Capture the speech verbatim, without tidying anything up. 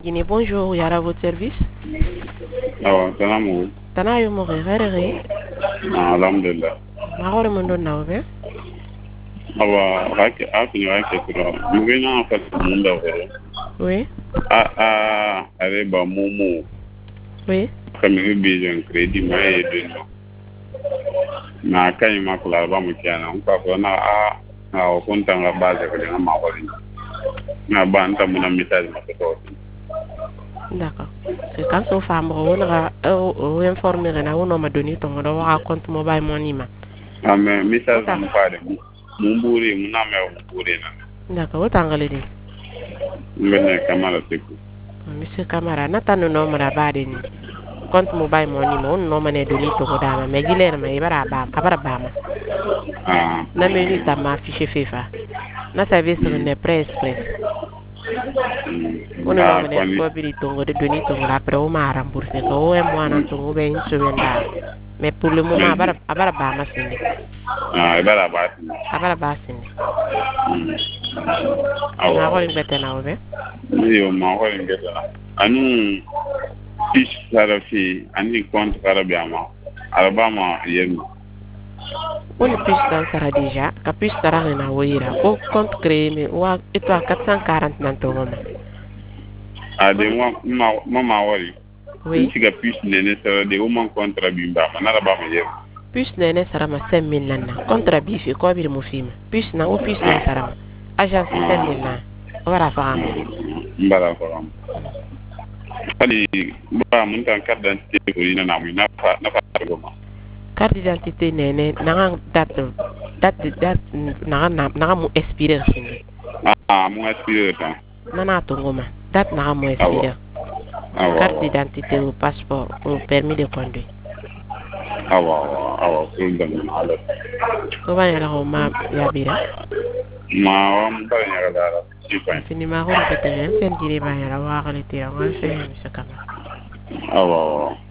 Guinée, bonjour, Yara, votre service. Awa, salamu. Tana yo mo gere Ah, alhamdulillah. ma hore mo don nawbe. Awa, hake afi hake kuro. Mugina fa munda woro. Oui. A a are ba mumu. Oui. Kami bijan credit ma e deno. Na kai ma kula ba mu kiana. Nka ko na a na o kunta nga base ko na ma wali. Na ba anta muna message ma ko. D'accord. C'est quand son femme on a informé na on m'a donné ton compte mobile money ma. Ah mais message ma fa de. Mumburi muna me mumburi na. D'accord, otangale di. Ngene kamala teku. Monsieur Camara, nata no no mara bade ni. Compte mobile money ma on no mane donné to dama mais giler ma ibara ba abara ba ma. Ah. Na menu ta ma fiche FIFA. Na service ne press press. On no mane ko biri tongo de donné to après o ma rembourser ko o e mo nan to be une semaine da. Mais pour le moment abara abara ba ma sini. Ah, ibara ba sini. Abara ba sini. Awa. Na ko ngete na obe. Yo ma ko ngeta. Anu fish sarafi ani compte karabi ama. Alabama yenu. On puisse dans sara déjà, ka puisse sara na woira. O compte créé mais wa eto quatre cent quarante nan to mama. Ade mo ma mama wali. Oui. Si ka puisse nene sara de o man contrat bimba. Na Alabama yenu. Puisse nene sara ma cinq mille nan. Contrat bi fi ko bi mo film. Puisse na o puisse na sara ma. Agence cinq mille nan. Wara fam. Mbara fam. Ali ba mun tan carte d'identité ko ina na mu na fa na fa ko ma. Carte d'identité nene na date date date na na na mo expirer sini. Ah, mo expirer ta. Na na to ngoma. Date na mo expirer. Carte d'identité ou passeport ou permis de conduire. Awa awa kuldan ala. Ko ba yala ko ma ya bira. Ma wa mba nya dara. Fini ma ko pete fen dire ba yala wa kale te wa fe mi sakama. Awa.